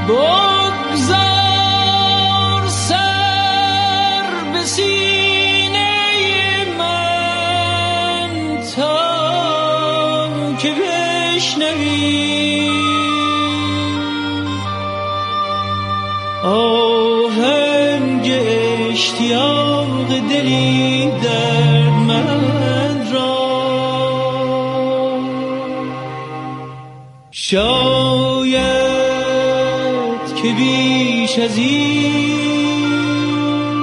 بگذار سر به سینه من تا که بشنوی آهنگ اشتیاق دلی دردمند را. شاید که بیش از این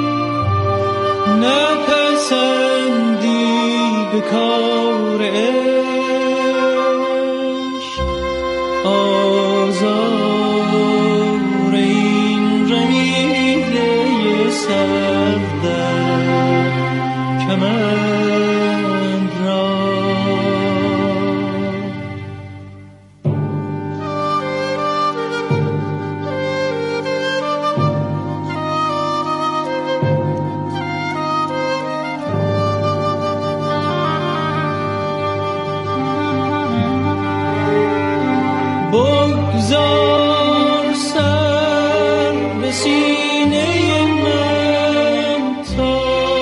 نپسندی به کار عشق آزار این رمیده سرد کمند را. بگذار سر به سینه من تا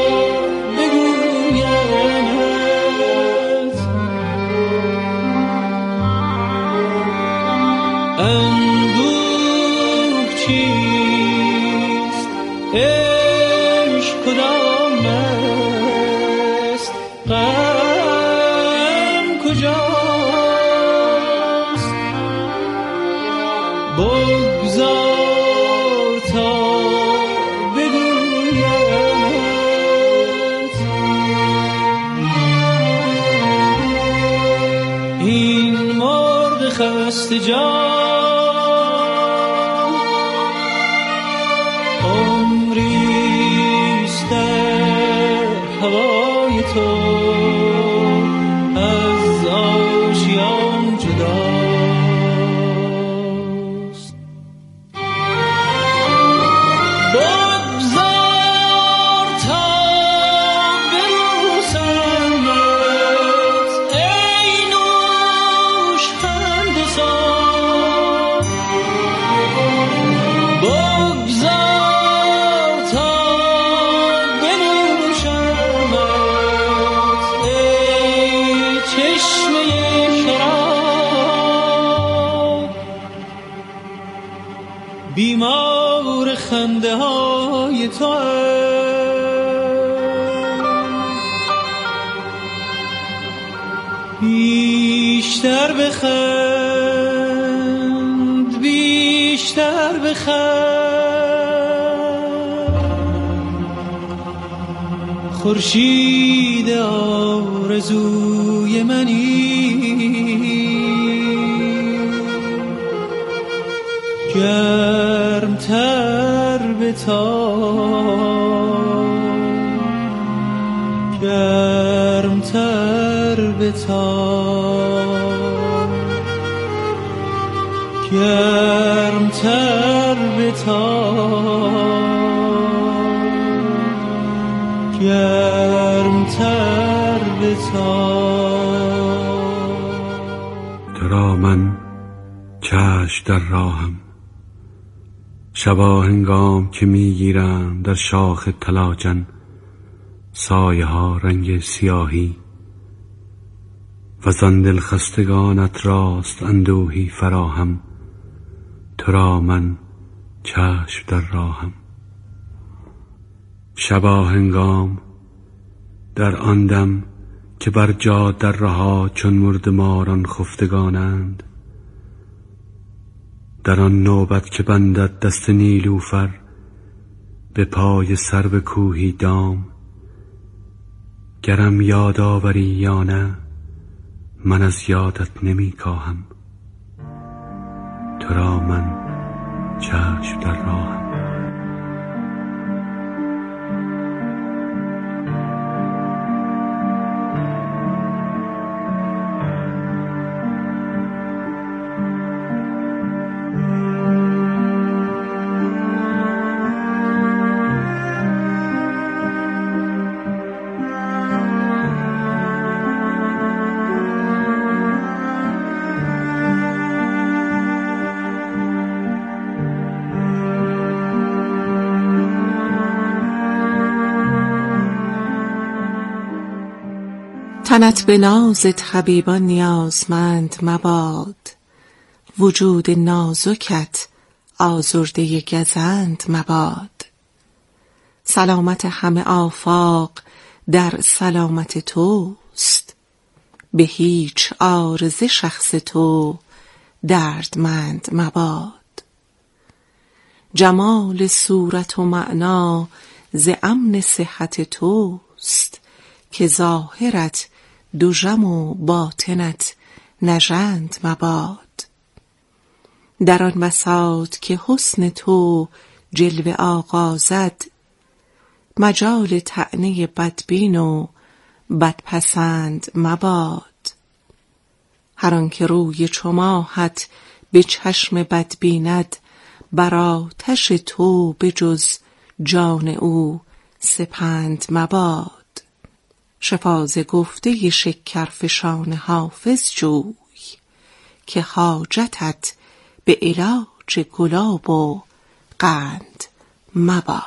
بگویمت اندوه چیست، عشق کدام است، غم کجاست. بگذار تا بگویمت این مرغ خسته جان عمریست در هوای تو از آشیان جدا. بیمار خنده های تو بیشتر بخند، بیشتر بخند. خورشید آرزوی منی گرمتر بتاب، گرمتر بتاب، گرمتر بتاب، گرمتر بتاب. ترا من چشم در راهم، شبا هنگام که میگیرم در شاخ تلاجن سایه ها رنگ سیاهی و زان دل خستگانت راست اندوهی فراهم. ترا من چشم در راهم. شبا هنگام در آن دم که بر جاده رها چون مردماران خفتگانند، در آن نوبت که بندد دست نیلوفر به پای سرو کوهی دام، گرم یاد آوری یا نه من از یادت نمی کاهم. ترا من چشم در راهم. تنت به ناز طبیبان نیازمند مباد، وجود نازکت آزرده گزند مباد. سلامت همه آفاق در سلامت توست، به هیچ عارضه شخص تو دردمند مباد. جمال صورت و معنا ز امن صحت توست، که ظاهرت دژم و باطنت نژند مباد. در آن بساط که حسن تو جلوه آغازد، مجال طعنه بدبین و بدپسند مباد. هر آن که روی چو ماهت به چشم بد بیند، بر آتش تو به جز جان او سپند مباد. شفا ز گفته شکرفشان حافظ جوی، که حاجتت به علاج گلاب و قند مباد.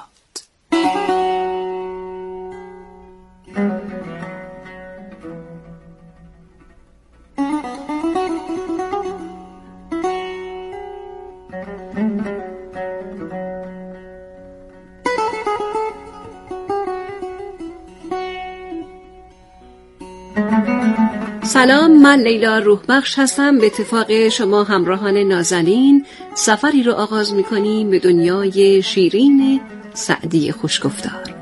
سلام، من لیلا روحبخش هستم. به اتفاق شما همراهان نازنین سفری رو آغاز می‌کنیم به دنیای شیرین سعدی خوشگفتار.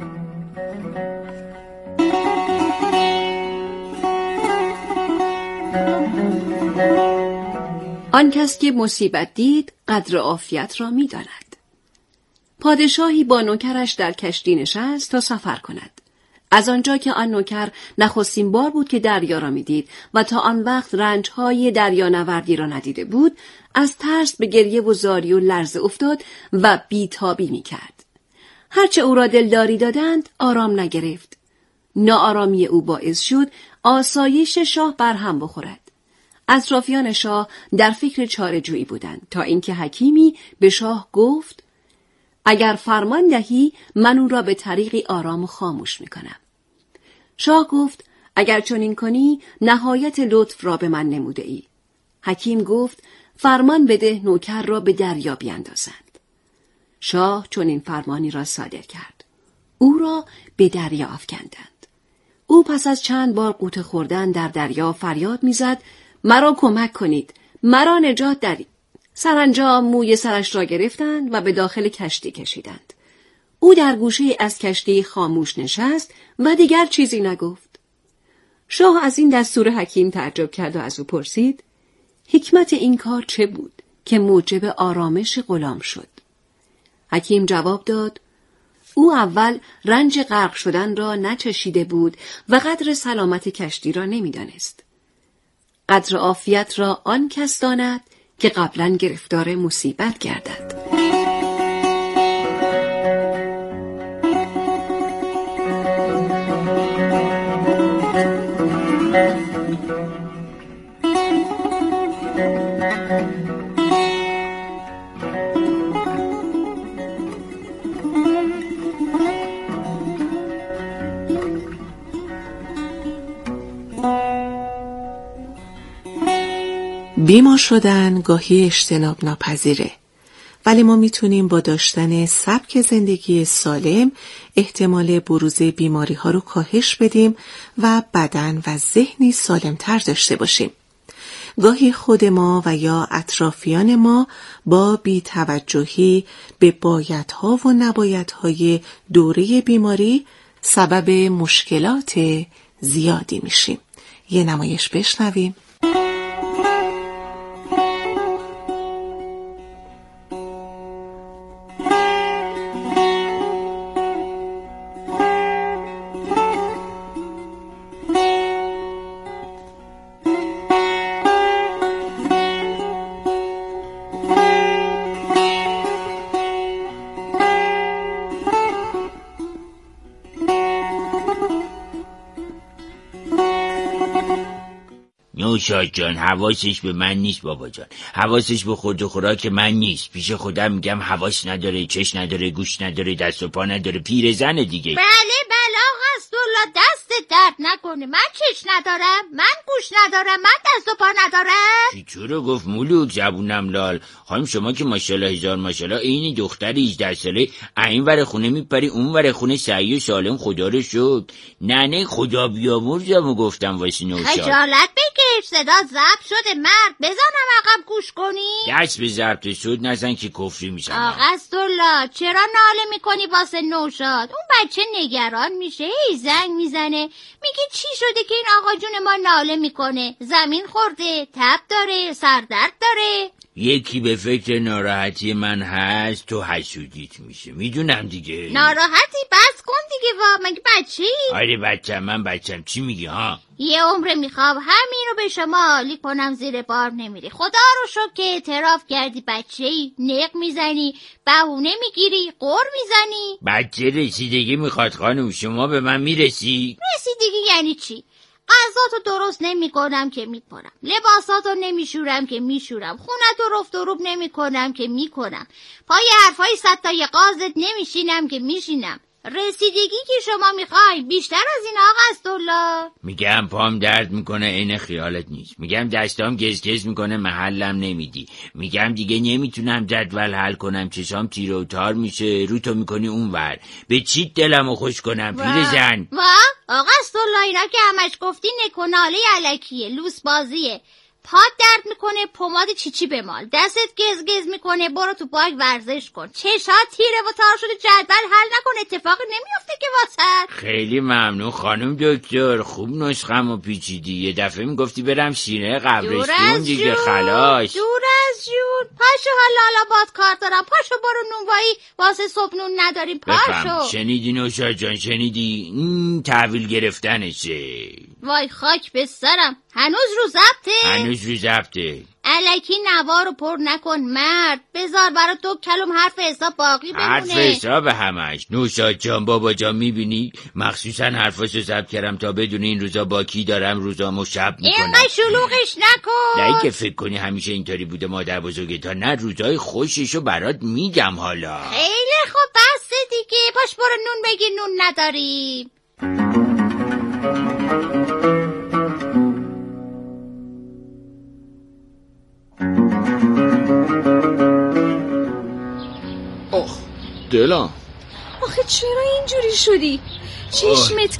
آن کس که مصیبت دید قدر عافیت را می‌داند. پادشاهی با نوکرش در کشتی نشست تا سفر کند. از آنجا که آن نوکر نخستین بار بود که دریا را می‌دید و تا آن وقت رنج‌های دریانوردی را ندیده بود، از ترس به گریه و زاری و لرزه افتاد و بیتابی می‌کرد. هرچه او را دلداری دادند آرام نگرفت. ناآرامی او باعث شد آسایش شاه برهم بخورد. اطرافیان شاه در فکر چاره‌جویی بودند تا اینکه حکیمی به شاه گفت: اگر فرمان دهی من او را به طریقی آرام و خاموش می‌کنم. شاه گفت: اگر چنین کنی نهایت لطف را به من نموده ای. حکیم گفت: فرمان بده نوکر را به دریا بیندازند. شاه چنین فرمانی را صادر کرد. او را به دریا افکندند. او پس از چند بار غوطه خوردن در دریا فریاد می‌زد: مرا کمک کنید، مرا نجات دهید. سرانجام موی سرش را گرفتند و به داخل کشتی کشیدند. او در گوشه از کشتی خاموش نشست و دیگر چیزی نگفت. شاه از این دستور حکیم تعجب کرد و از او پرسید: حکمت این کار چه بود که موجب آرامش غلام شد؟ حکیم جواب داد: او اول رنج غرق شدن را نچشیده بود و قدر سلامت کشتی را نمی‌دانست. قدر عافیت را آن کس داند که قبلا گرفتار مصیبت گردد. بیمار شدن گاهی اجتناب ناپذیره، ولی ما میتونیم با داشتن سبک زندگی سالم احتمال بروز بیماری ها رو کاهش بدیم و بدن و ذهنی سالمتر داشته باشیم. گاهی خود ما و یا اطرافیان ما با بی‌توجهی به بایدها و نبایدهای دوره بیماری سبب مشکلات زیادی میشیم. یه نمایش بشنویم. نوشاد جان حواسش به من نیست بابا جان، حواسش به خورد و خوراک من نیست. پیش خودم میگم حواس نداره، چش نداره، گوش نداره، دست و پا نداره، پیرزنه دیگه. بله آقا اسدالله، دست دست درد نکنه. من چشم ندارم، من گوش ندارم، من دست و پا ندارم. چی رو گفت مولوک جوونم لال؟ خانم شما که ماشاءالله هزار ماشاءالله این دختر 18 ساله این ور خونه میپری اون ور خونه سعی و سالم، خدا رو شکر. ننه خدا بیامرزمو گفتم واسه نوشاد. خجالت بکش، صدا ضبط شده مرد. بزنم عقب گوش کنی؟ دست به ضبط صوت نزن که کفری میشم. آقا عبدالله چرا ناله میکنی واسه نوشاد؟ اون بچه نگران میشه، هی زنگ میزنه میگه چی شده که این آقا جون ما ناله میکنه؟ زمین خورده، تب داره، سردرد داره. یکی به فکر ناراحتی من هست تو حسودیت میشه، میدونم دیگه. ناراحتی؟ بس کن دیگه. مگه بچه‌ای؟ آره بچم. چی میگی ها؟ یه عمر میخوام همین رو به شما عالی کنم، زیر بار نمیری. خدا رو شکر که اعتراف کردی بچه‌ای. نق میزنی، بهونه میگیری، قر میزنی. بچه رسیدگی میخواد خانم، شما به من میرسی؟ رسیدگی یعنی چی؟ غذاتو درست نمی کنم که میکنم، لباساتو نمیشورم که میشورم، خونتو رفت و روب نمی کنم که میکنم، پای حرفای ستای قازت نمیشینم که میشینم. رسیدگی که شما میخوای بیشتر از این آقا عبدالله؟ میگم پام درد میکنه عین خیالت نیست، میگم دستام گزگز میکنه محلم نمیدی، میگم دیگه نمیتونم جدول حل کنم، چشام تیر و تار میشه، رو تو میکنی اونور. به چیت دلمو خوش کنم پیرزن؟ آقا عبدالله اینا که همش گفتی نکناله الکیه، لوس بازیه. پات درد میکنه پماد چیچی بمال، دستت گزگز میکنه برو تو پارک ورزش کن، چشات تیره و تار شده جدول حل نکن، اتفاقی نمیافته که واسه. خیلی ممنون خانم دکتر، خوب نسخه‌مو پیچیدی. یه دفعه میگفتی برم سینه قبرستون دیگه، خلاص. دور از جون. پاشو حالا باد کار دارم، پاشو برو نونوایی واسه صبح نون نداریم، پاشو. شنیدی نوشاد جان، شنیدی؟ این تحویل گرفتنشه. وای خاک به سرم، هنوز رو ضبطه؟ الکی نوارو پر نکن مرد، بذار برای تو کلم حرف حساب باقی بمونه. حرف حساب همش. نوشاد جان بابا جان میبینی مخصوصا حرفاشو ضبط کردم تا بدون این روزا با کی دارم روزامو شب میکنم. اینقدر شلوغش نکن. نه که فکر کنی همیشه اینطوری بوده مادر بزرگتا، نه روزای خوششو برات میگم حالا. خیلی خوب بسته دیگه، پاش برو نون بگیر، نون نداریم. دلم آخه چرا اینجوری شدی؟ چشمت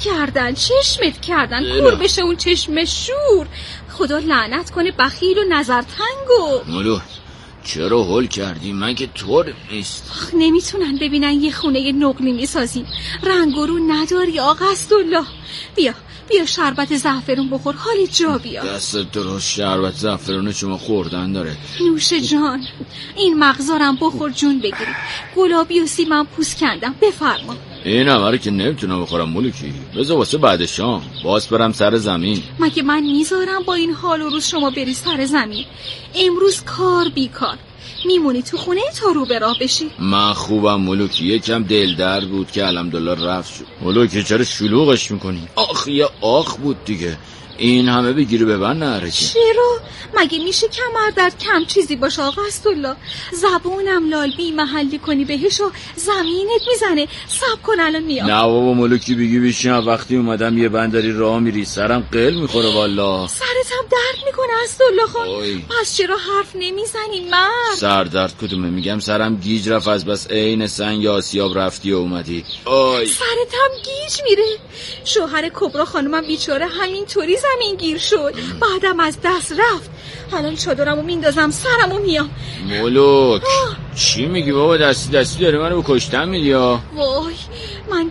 کردن کور بشه اون چشم شور. خدا لعنت کنه بخیل و نظر تنگو. مولو چرا هول کردی؟ من که طور نیست. نمیتونن ببینن یه خونه نقلی میسازیم، رنگ و رو نداری آقا عبدالله. بیا شربت زعفرون بخور، حال جا بیا. دستت درست، شربت زعفرون شما خوردن داره. نوش جان، این مغزارم بخور جون بگیری. گلابی و سیمم پوست کندم، بفرما. این همه که نمیتونم بخورم مولوکی، بذار واسه بعد شام باز برم سر زمین. مگه من میذارم با این حال و روز شما بری سر زمین؟ امروز کار بیکار میمونی تو خونه تا رو به راه بشی. من خوبم مولوکی، یکم دل درد بود که الحمدلله رفت شد. مولوکی چرا شلوغش میکنی؟ آخ یه آخ بود دیگه، این همه بگیری ببند نره. چرا؟ مگه میشه کمر درد کم چیزی باشه آقا عبدالله؟ زبونم لال بی محلی کنی بهش و زمینت میزنه. صبر کن الان میام. نه بابا مولوکی بگی بشین، وقتی اومدم یه بندری راه میری سرم قل میخوره والا. سرتم درد میکنه عبدالله خان. پس چرا حرف نمیزنی مرد؟ سر درد کدومه؟ میگم سرم گیج رفت از بس عین سنگ آسیاب رفتی و اومدی. سرتم گیج میره. شوهر کبرا خانومم بیچاره همینطوری زمین گیر شد، بعدم از دست رفت. الان چادرمو میندازم سرمو میام. مولوک چی میگی بابا؟ دستی داری منو به کشتن میدی؟ وای من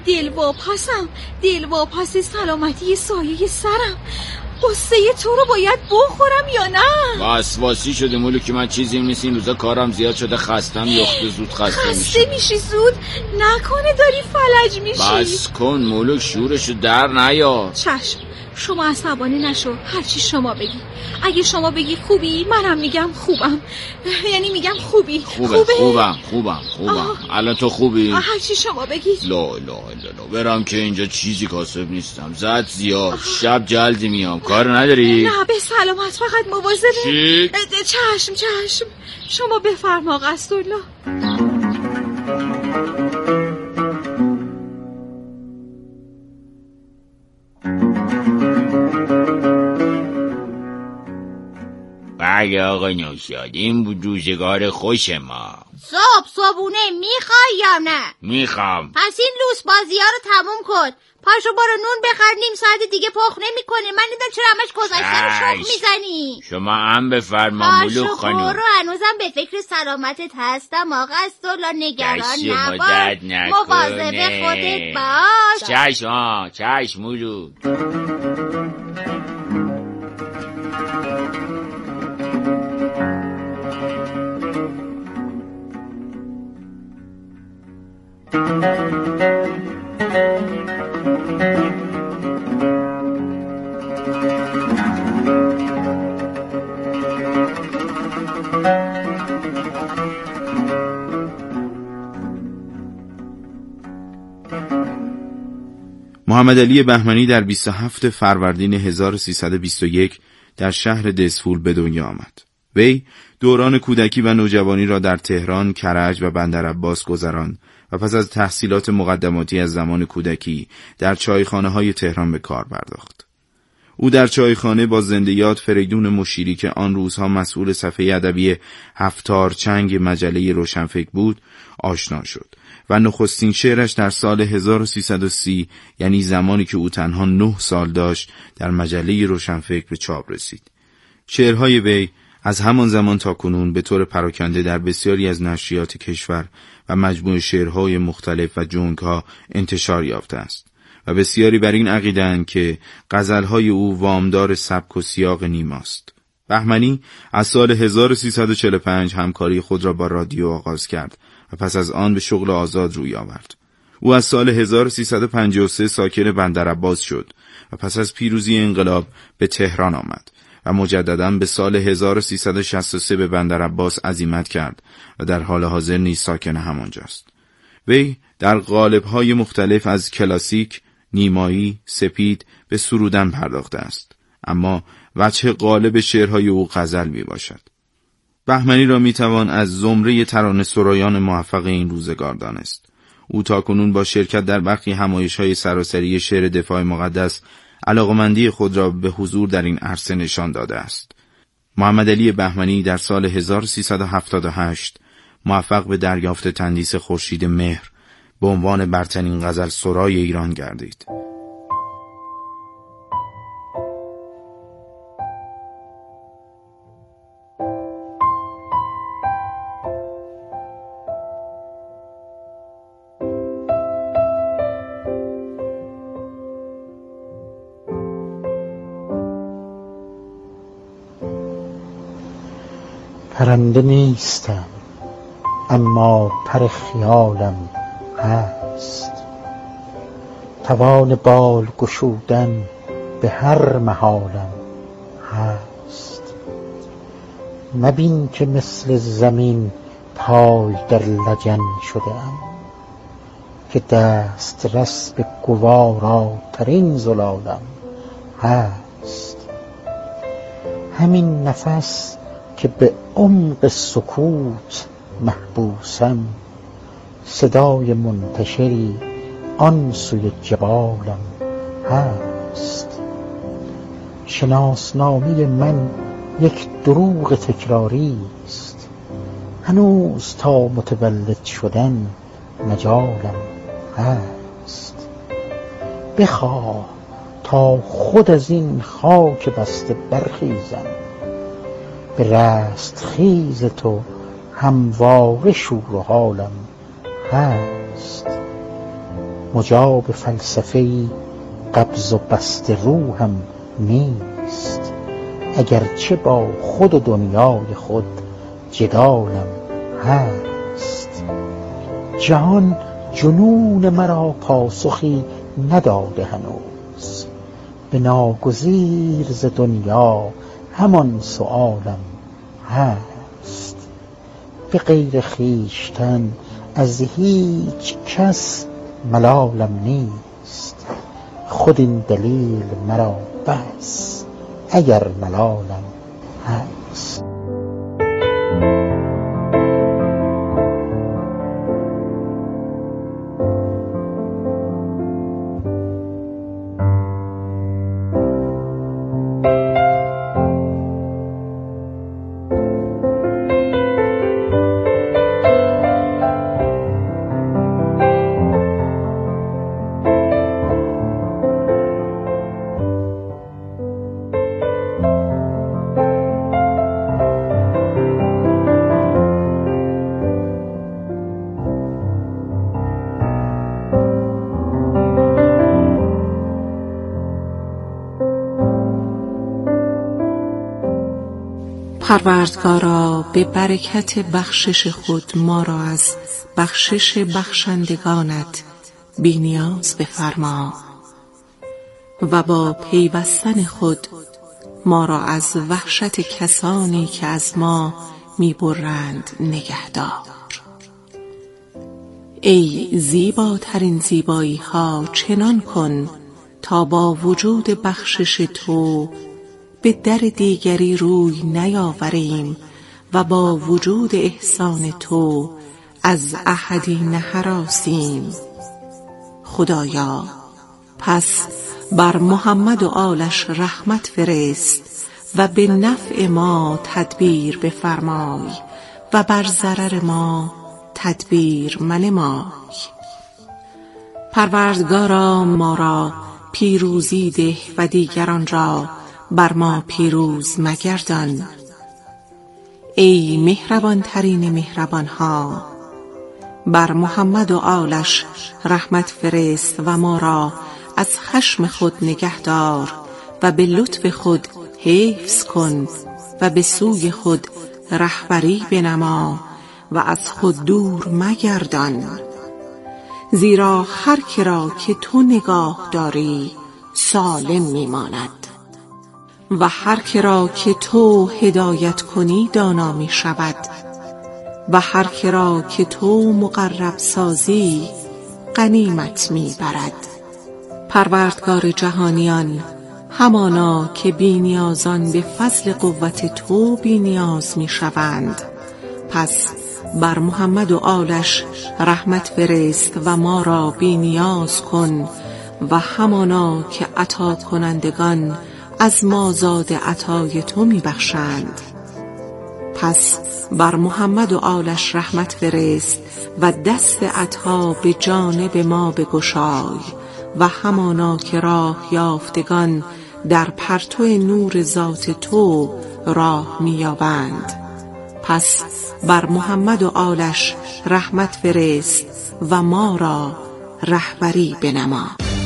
دل واپس سلامتی سایه سرم. قصه تو رو باید بخورم یا نه؟ وسواسی شده مولوکی، من چیزیم نیست، این روزا کارم زیاد شده، خستم، یخته زود خسته میشی زود؟ نکنه داری فلج میشی؟ بس کن مولوک، شورشو در نیا. چشم، شما عصبانی نشو، هرچی شما بگی. اگه شما بگی خوبی منم میگم خوبم، یعنی میگم خوبی. خوبم. الان تو خوبی؟ هرچی شما بگی. لا برم که اینجا چیزی کاسب نیستم، زد زیاد. شب جلدی میام، کار نداری؟ نه به سلامت، فقط مواظب. چی؟ چشم شما بفرما آقا عبدالله. بله آقا نوشاد، این بود روزگار خوش ما. صبحونه میخوای یا نه؟ میخوام. پس این لوس بازی ها رو تموم کن. پاشو برو نون بخر، نیم ساعت دیگه پخ نمیکنه. من دیدم چرا همش گذشته رو شخ میزنی. شما هم بفرما ملوک خانم. پاشو برو، هنوزم به فکر سلامتت هستم آقا. از دولا نگران نباش، مواظب خودت باش. چشم ملوک. محمد علی بهمنی در 27 فروردین 1321 در شهر دزفول به دنیا آمد. وی دوران کودکی و نوجوانی را در تهران، کرج و بندرعباس گذراند و پس از تحصیلات مقدماتی از زمان کودکی در چایخانه‌های تهران به کار پرداخت. او در چایخانه با زنده یاد فریدون مشیری که آن روزها مسئول صفحه ادبی هفتارچنگ مجله روشنفکر بود آشنا شد و نخستین شعرش در سال 1330، یعنی زمانی که او تنها 9 سال داشت، در مجله روشنفکر به چاپ رسید. شعرهای وی از همان زمان تا کنون به طور پراکنده در بسیاری از نشریات کشور و مجموع شعرهای مختلف و جنگها انتشار یافته است و بسیاری بر این عقیده‌اند که غزلهای او وامدار سبک و سیاق نیماست. بهمنی از سال 1345 همکاری خود را با رادیو آغاز کرد و پس از آن به شغل آزاد روی آورد. او از سال 1353 ساکن بندرعباس شد و پس از پیروزی انقلاب به تهران آمد و مجدداً به سال 1363 به بندرعباس عزیمت کرد و در حال حاضر نیز ساکن همانجاست. وی در قالب‌های مختلف از کلاسیک، نیمایی، سپید به سرودن پرداخته است، اما وجه غالب شعرهای او غزل می باشد. بهمنی را می توان از زمره ترانه سرایان موفق این روزگار دانست. او تاکنون با شرکت در برخی همایش‌های سراسری شعر دفاع مقدس علاقمندی خود را به حضور در این عرصه نشان داده است. محمد علی بهمنی در سال 1378 موفق به دریافت تندیس خورشید مهر به عنوان برترین غزل سرای ایران گردید. پرنده نیستم اما پر خیالم هست، توان بال گشودن به هر محالم هست. مبین که مثل زمین پای در لجن شده‌ام، که دست رس به گواراترین زلالم هست. همین نفس که به عمق سکوت محبوسم، صدای منتشری آن سوی جبالم هست. شناسنامه من یک دروغ تکراری است، هنوز تا متولد شدن مجالم هست. بخواه تا خود از این خاک بسته برخیزم، به رست خیز تو همواره شور و حالم هست. مجاب فلسفه‌ای قبض و بست روحم نیست، اگرچه با خود و دنیای خود جدالم هست. جهان جنون مرا پاسخی نداده هنوز، به ناگزیر ز دنیا همان سؤالم هست. به غیر خویشتن از هیچ کس ملالم نیست، خود این دلیل مرا بس اگر ملالم هست. پروردگارا به برکت بخشش خود ما را از بخشش بخشندگانت بی نیاز بفرما و با پیوستن خود ما را از وحشت کسانی که از ما می‌برند نگهدار. ای زیباترین زیبایی ها چنان کن تا با وجود بخشش تو به در دیگری روی نیاوریم و با وجود احسان تو از احدی نهراسیم. خدایا پس بر محمد و آلش رحمت فرست و به نفع ما تدبیر بفرمای و بر ضرر ما تدبیر منمای. پروردگارا ما را پیروزی ده و دیگران را بر ما پیروز مگردان. ای مهربان ترین مهربان ها، بر محمد و آلش رحمت فرست و ما را از خشم خود نگهدار و به لطف خود حفظ کن و به سوی خود رهبری بنما و از خود دور مگردان. زیرا هر که را که تو نگاه داری سالم میماند و هر که را که تو هدایت کنی دانا می شود و هر که را که تو مقرب سازی غنیمت می برد. پروردگار جهانیان، همانا که بی نیازان به فضل قوت تو بی نیاز می شوند، پس بر محمد و آلش رحمت فرست و ما را بی نیاز کن و همانا که عطا کنندگان از مازاد عطای تو می بخشند، پس بر محمد و آلش رحمت فرست و دست عطا به جانب ما بگشای و همانا که راه یافتگان در پرتو نور ذات تو راه می‌یابند، پس بر محمد و آلش رحمت فرست و ما را رهبری بنما.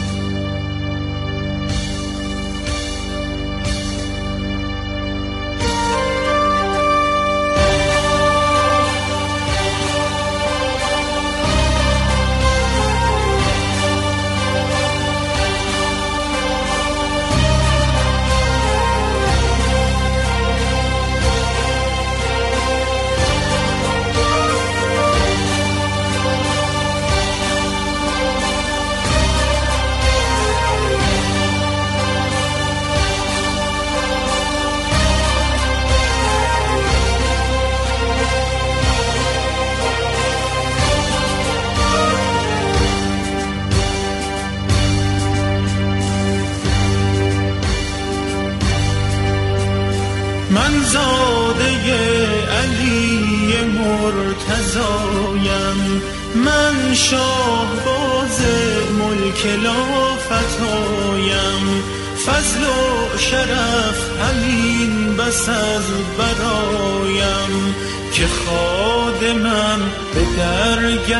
من زاده علی مرتضایم، من شاهباز ملک لافتایم، فضل و شرف همین بس از برایم که خادمم به درگه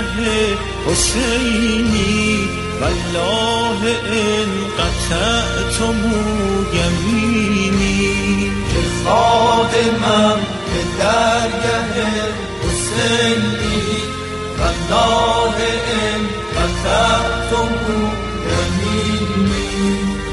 حسینی، والله ان قطعتم یمینی. که خادمم به درگه حسینی، والله ان قطعتم یمینی.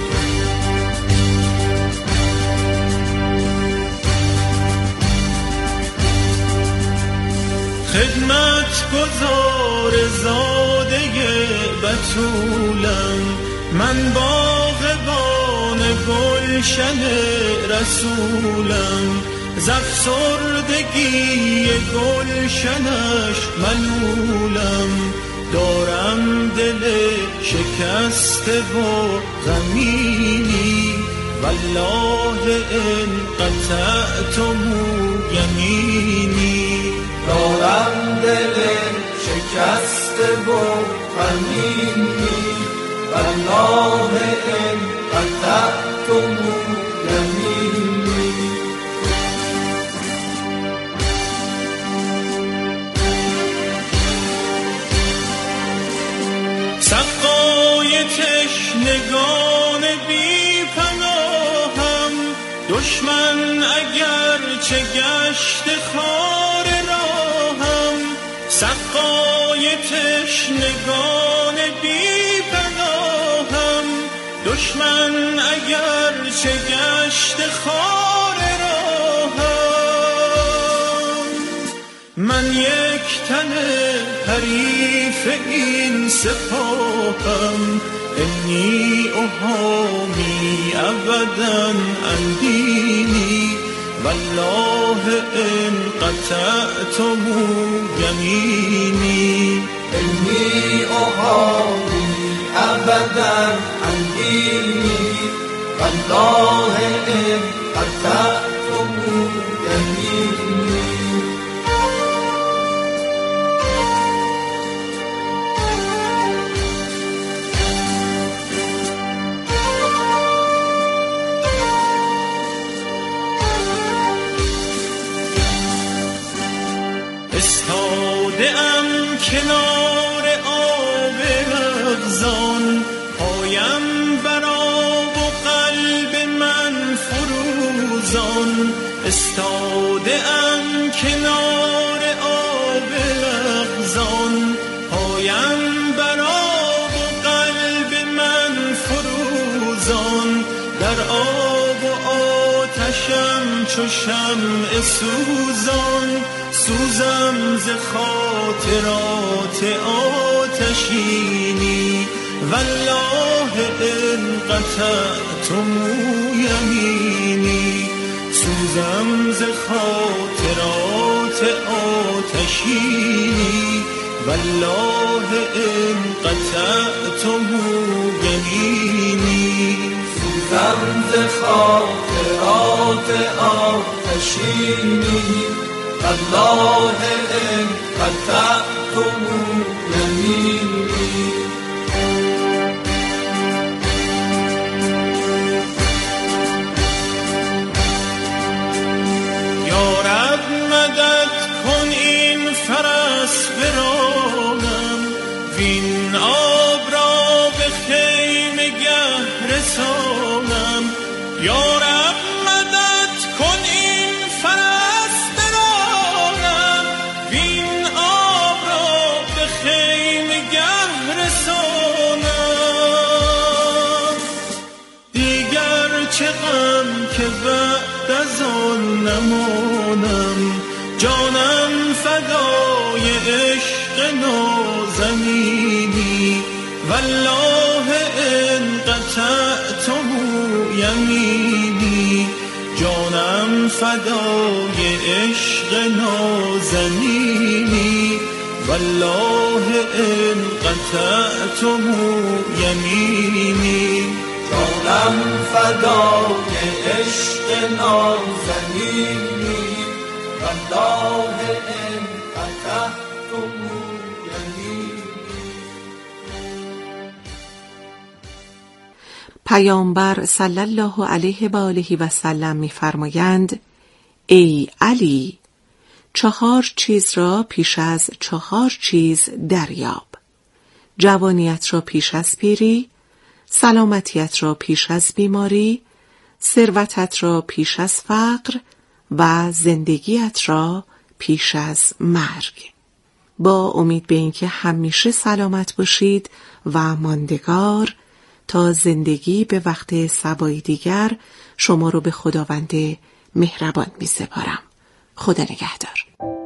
خدمت گزار زاده بتولم، من باغبان گلشن رسولم، زفسردگی گلشنش ملولم، دارم دل شکسته و غمینی، والله ان قطعتم یمینی. دارم دل شکسته و غمینی، والله ان قطعتم یمینی. سقای تشنگان بی پناهم، دشمن اگر چه گشت خار راهم، سقای تشنگان بی پناهم. دشمن اگر چه گشت خار راهم، من یک تن حریف این سپاهم. انی احامی ابدا عن دینی، والله ان قطعتم یمینی. انی احامی ابدا عن دینی، والله ان قطعتم یمینی. استاده‌ام کنار آب رغزان، پایم بر آب و قلب من فروزان. استاده‌ام کنار آب رغزان، پایم بر آب و قلب من فروزان. در آب و آتشم چو شمع سوزان، سوزم ز خاطرات آتشینی. والله ان قطعتم یمینی، سوزم ز خاطرات آتشینی. والله ان قطعتم یمینی، سوزم ز خاطرات آتشینی. والله ان قطعتم یمینی. یا رب مدد کن این فرس برانم، وین آب را به خیمه گه رسانم. یا رب مدد کن این فرس برانم، وین آب را به خیمه گه رسانم. دیگر چه غم که بعد از آن نمانم، جانم فدای عشق نازنینی. والله ان قطعتم یمینی، جانم فدای عشق نازنینی. والله ان قطعتم یمینی، جانم فدای عشق نازنینی. والله ان قطعتم یمینی. پیامبر صلی الله علیه و آله و سلم می‌فرمایند: ای علی، 4 چیز را پیش از 4 چیز دریاب: جوانیت را پیش از پیری، سلامتیت را پیش از بیماری، ثروتت را پیش از فقر و زندگیت را پیش از مرگ. با امید به اینکه همیشه سلامت باشید و ماندگار، تا زندگی به وقت صبایی دیگر شما رو به خداوند مهربان می سپارم. خدا نگهدار.